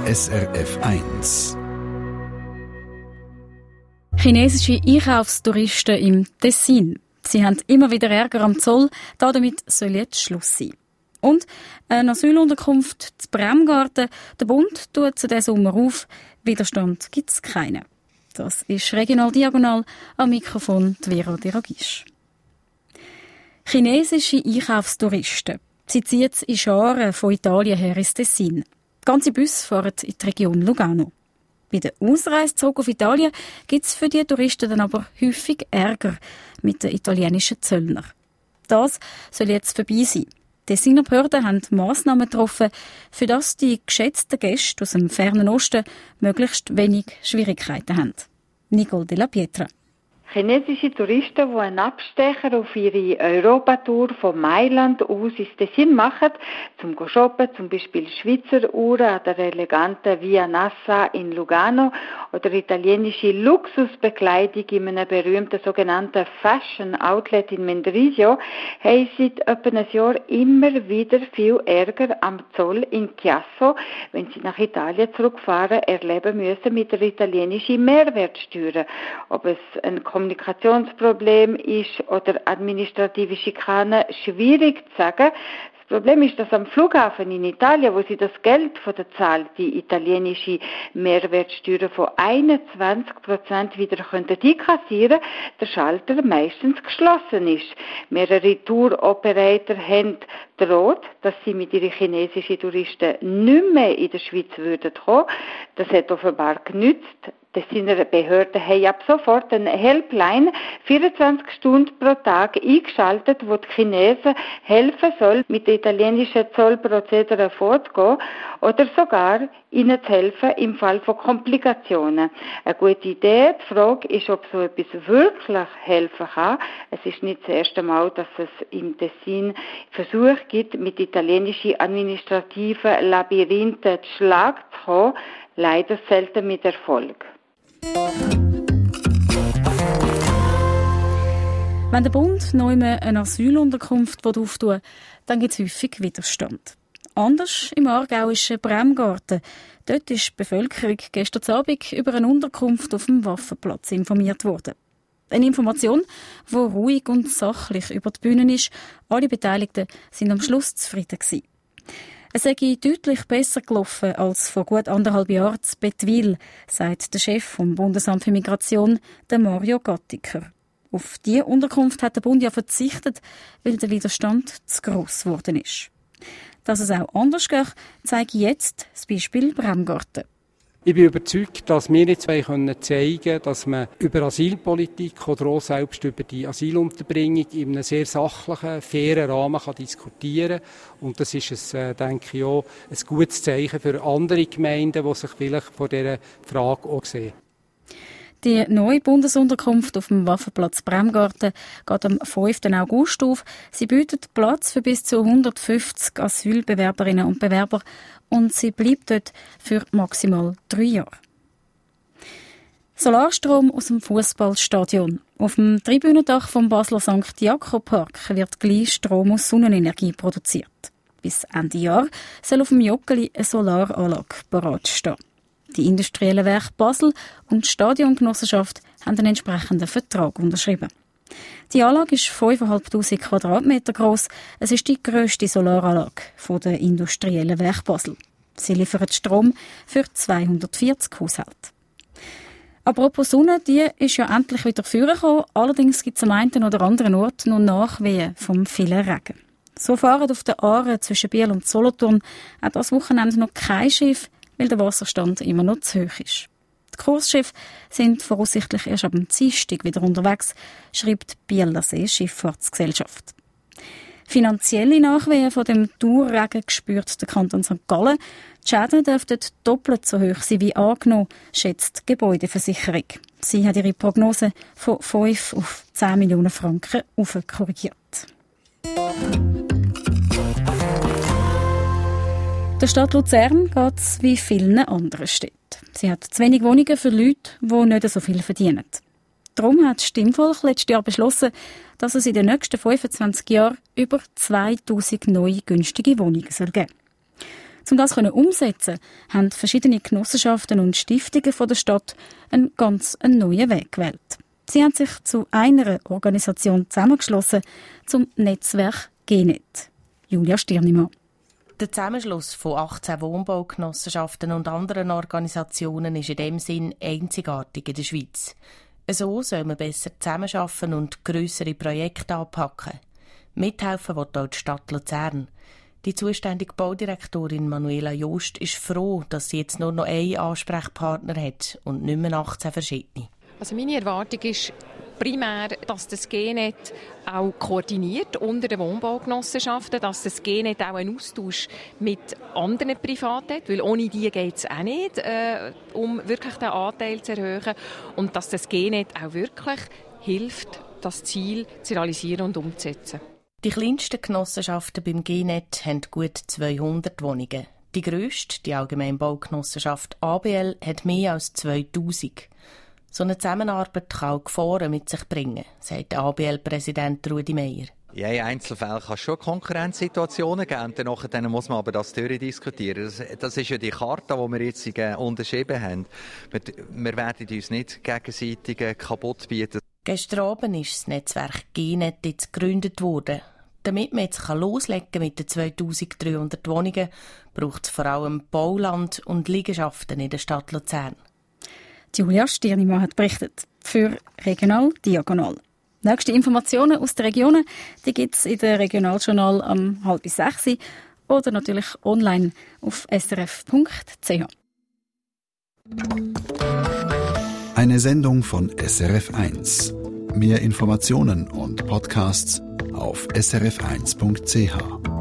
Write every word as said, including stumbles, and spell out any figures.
S R F eins. Chinesische Einkaufstouristen im Tessin. Sie haben immer wieder Ärger am Zoll. Damit soll jetzt Schluss sein. Und eine Asylunterkunft zu Bremgarten. Der Bund tut zu diesem Sommer auf. Widerstand gibt es keinen. Das ist regional diagonal am Mikrofon Vera Deragisch. Chinesische Einkaufstouristen. Sie ziehen in Scharen von Italien her ins Tessin. Ganze Busse fahren in die Region Lugano. Bei der Ausreise zurück auf Italien gibt es für die Touristen dann aber häufig Ärger mit den italienischen Zöllnern. Das soll jetzt vorbei sein. Die Tessiner Behörden haben Massnahmen getroffen, für das die geschätzten Gäste aus dem fernen Osten möglichst wenig Schwierigkeiten haben. Nicole Della Pietra. Chinesische Touristen, die einen Abstecher auf ihre Europatour von Mailand aus ins Tessin machen, zum shoppen, zum Beispiel Schweizer Uhren an der eleganten Via Nassa in Lugano oder italienische Luxusbekleidung in einem berühmten sogenannten Fashion Outlet in Mendrisio, haben seit etwa einem Jahr immer wieder viel Ärger am Zoll in Chiasso, wenn sie nach Italien zurückfahren, erleben müssen mit der italienischen Mehrwertsteuer. Ob es ein Kommunikationsproblem ist oder administrative Schikane, schwierig zu sagen. Das Problem ist, dass am Flughafen in Italien, wo sie das Geld von der Zahl, die italienische Mehrwertsteuer von einundzwanzig Prozent wieder könnten einkassieren, der Schalter meistens geschlossen ist. Mehrere Tour-Operator haben droht, dass sie mit ihren chinesischen Touristen nicht mehr in der Schweiz würden kommen. Das hat offenbar genützt. Die Tessiner Behörden haben ab sofort eine Helpline vierundzwanzig Stunden pro Tag eingeschaltet, wo die Chinesen helfen soll, mit den italienischen Zollprozederen vorzugehen oder sogar ihnen zu helfen im Fall von Komplikationen. Eine gute Idee. Die Frage ist, ob so etwas wirklich helfen kann. Es ist nicht das erste Mal, dass es im Tessin Versuche gibt, mit italienischen administrativen Labyrinthen zu Schlag zu kommen. Leider selten mit Erfolg. Wenn der Bund neu eine Asylunterkunft auftun will, dann gibt es häufig Widerstand. Anders im aargauischen Bremgarten. Dort ist die Bevölkerung gestern Abend über eine Unterkunft auf dem Waffenplatz informiert worden. Eine Information, die ruhig und sachlich über die Bühne ist. Alle Beteiligten sind am Schluss zufrieden gewesen. Es sei deutlich besser gelaufen als vor gut anderthalb Jahren zu Bettwil, sagt der Chef vom Bundesamt für Migration, der Mario Gattiker. Auf diese Unterkunft hat der Bund ja verzichtet, weil der Widerstand zu gross geworden ist. Dass es auch anders geht, zeigt jetzt das Beispiel Bremgarten. Ich bin überzeugt, dass wir jetzt zeigen können, dass man über Asylpolitik oder auch selbst über die Asylunterbringung in einem sehr sachlichen, fairen Rahmen kann diskutieren kann. Und das ist, ein, denke ich, auch ein gutes Zeichen für andere Gemeinden, die sich vielleicht vor dieser Frage auch sehen. Die neue Bundesunterkunft auf dem Waffenplatz Bremgarten geht am fünften August auf. Sie bietet Platz für bis zu hundertfünfzig Asylbewerberinnen und Bewerber und sie bleibt dort für maximal drei Jahre. Solarstrom aus dem Fußballstadion. Auf dem Tribünendach vom Basler Sankt Jakob Park wird gleich Strom aus Sonnenenergie produziert. Bis Ende Jahr soll auf dem Joggeli eine Solaranlage bereit stehen. Die industriellen Werke Basel und die Stadiongenossenschaft haben einen entsprechenden Vertrag unterschrieben. Die Anlage ist fünftausendfünfhundert Quadratmeter gross. Es ist die grösste Solaranlage der industriellen Werke Basel. Sie liefert Strom für zweihundertvierzig Haushalte. Apropos Sonne, die ist ja endlich wieder vorgekommen. Allerdings gibt es am einen oder anderen Ort noch Nachwehen vom vielen Regen. So fahren auf der Aare zwischen Biel und Solothurn auch das Wochenende noch kein Schiff, weil der Wasserstand immer noch zu hoch ist. Die Kursschiffe sind voraussichtlich erst ab dem Dienstag wieder unterwegs, schreibt die Bieler See Schifffahrtsgesellschaft. Finanzielle Nachwehen von dem Dauerregen spürt der Kanton Sankt Gallen. Die Schäden dürften doppelt so hoch sein wie angenommen, schätzt die Gebäudeversicherung. Sie hat ihre Prognose von fünf auf zehn Millionen Franken aufkorrigiert. Der Stadt Luzern geht es wie vielen anderen Städten. Sie hat zu wenig Wohnungen für Leute, die nicht so viel verdienen. Darum hat das Stimmvolk letztes Jahr beschlossen, dass es in den nächsten fünfundzwanzig Jahren über zweitausend neue günstige Wohnungen soll geben soll. Um das umsetzen zu können, haben verschiedene Genossenschaften und Stiftungen von der Stadt einen ganz neuen Weg gewählt. Sie haben sich zu einer Organisation zusammengeschlossen, zum Netzwerk Genet. Julia Stirnimann. Der Zusammenschluss von achtzehn Wohnbaugenossenschaften und anderen Organisationen ist in dem Sinn einzigartig in der Schweiz. So soll man besser zusammenarbeiten und grössere Projekte anpacken. Mithelfen will auch die Stadt Luzern. Die zuständige Baudirektorin Manuela Jost ist froh, dass sie jetzt nur noch einen Ansprechpartner hat und nicht mehr achtzehn verschiedene. Also meine Erwartung ist primär, dass das Genet auch koordiniert unter den Wohnbaugenossenschaften, dass das Genet auch einen Austausch mit anderen Privaten hat, weil ohne die geht es auch nicht, äh, um wirklich den Anteil zu erhöhen, und dass das Genet auch wirklich hilft, das Ziel zu realisieren und umzusetzen. Die kleinsten Genossenschaften beim Genet haben gut zweihundert Wohnungen. Die grösste, die Allgemeinbaugenossenschaft A B L, hat mehr als zweitausend. So eine Zusammenarbeit kann auch Gefahren mit sich bringen, sagt der A B L-Präsident Rudi Meier. Ja, in Einzelfällen kann es schon Konkurrenzsituationen geben. Danach, dann muss man aber das durchdiskutieren. Das, das ist ja die Charta, die wir jetzt äh, unterschrieben haben. Wir, wir werden uns nicht gegenseitig äh, kaputt bieten. Gestern Abend ist das Netzwerk Genet jetzt gegründet worden. Damit man jetzt loslegen kann mit den zweitausenddreihundert Wohnungen, braucht es vor allem Bauland und Liegenschaften in der Stadt Luzern. Julia Stirnimann hat berichtet. Für Regional Diagonal. Nächste Informationen aus den Regionen gibt es in der Regionaljournal am halb sechs oder natürlich online auf s r f punkt c h. Eine Sendung von S R F eins. Mehr Informationen und Podcasts auf s r f eins punkt c h.